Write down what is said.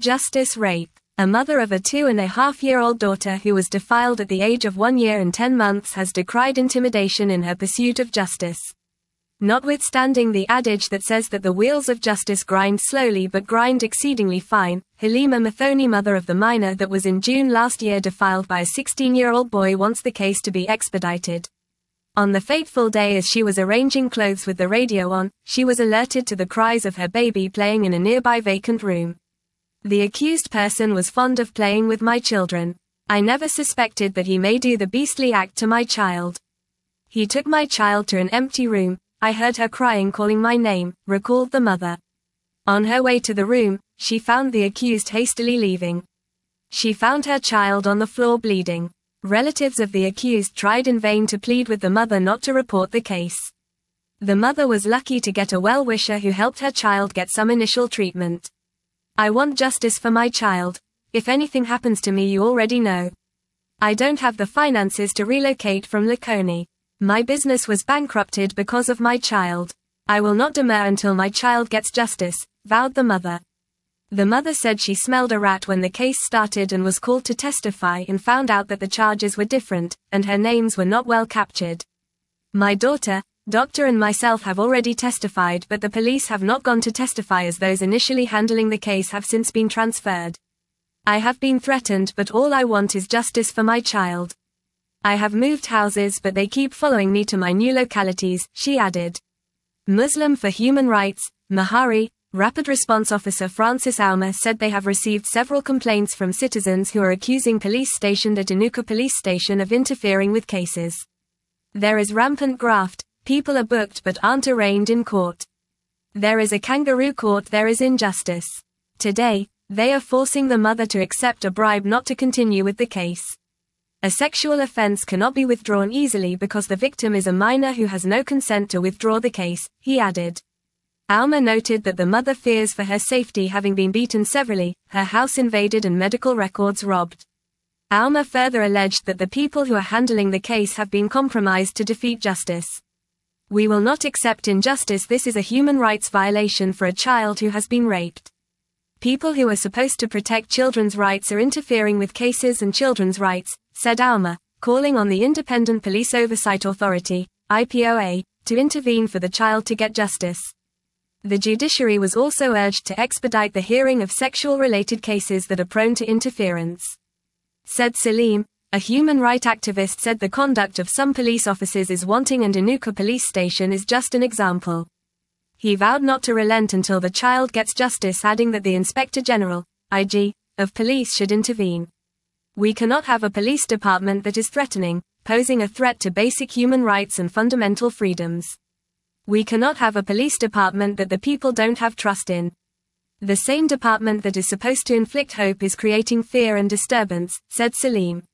Justice rape. A mother of a 2.5-year-old daughter who was defiled at the age of 1 year and 10 months has decried intimidation in her pursuit of justice. Notwithstanding the adage that says that the wheels of justice grind slowly but grind exceedingly fine, Halima Mathoni, mother of the minor that was in June last year defiled by a 16-year-old boy, wants the case to be expedited. On the fateful day, as she was arranging clothes with the radio on, she was alerted to the cries of her baby playing in a nearby vacant room. The accused person was fond of playing with my children. I never suspected that he may do the beastly act to my child. He took my child to an empty room. I heard her crying, calling my name, recalled the mother. On her way to the room, she found the accused hastily leaving. She found her child on the floor bleeding. Relatives of the accused tried in vain to plead with the mother not to report the case. The mother was lucky to get a well-wisher who helped her child get some initial treatment. I want justice for my child. If anything happens to me, you already know. I don't have the finances to relocate from Likoni. My business was bankrupted because of my child. I will not demur until my child gets justice, vowed the mother. The mother said she smelled a rat when the case started and was called to testify and found out that the charges were different, and her names were not well captured. My daughter, doctor and myself have already testified, but the police have not gone to testify as those initially handling the case have since been transferred. I have been threatened, but all I want is justice for my child. I have moved houses, but they keep following me to my new localities, she added. Muslim for Human Rights, Mahari, Rapid Response Officer Francis Auma said they have received several complaints from citizens who are accusing police stationed at Inuka Police Station of interfering with cases. There is rampant graft, people are booked but aren't arraigned in court. There is a kangaroo court, there is injustice. Today, they are forcing the mother to accept a bribe not to continue with the case. A sexual offense cannot be withdrawn easily because the victim is a minor who has no consent to withdraw the case, he added. Auma noted that the mother fears for her safety, having been beaten severally, her house invaded and medical records robbed. Auma further alleged that the people who are handling the case have been compromised to defeat justice. We will not accept injustice. This is a human rights violation for a child who has been raped. People who are supposed to protect children's rights are interfering with cases and children's rights, said Auma, calling on the Independent Police Oversight Authority, IPOA, to intervene for the child to get justice. The judiciary was also urged to expedite the hearing of sexual-related cases that are prone to interference. Said Salim, a human rights activist, said the conduct of some police officers is wanting and Inuka Police Station is just an example. He vowed not to relent until the child gets justice, adding that the Inspector General, IG, of police should intervene. We cannot have a police department that is threatening, posing a threat to basic human rights and fundamental freedoms. We cannot have a police department that the people don't have trust in. The same department that is supposed to inflict hope is creating fear and disturbance, said Salim.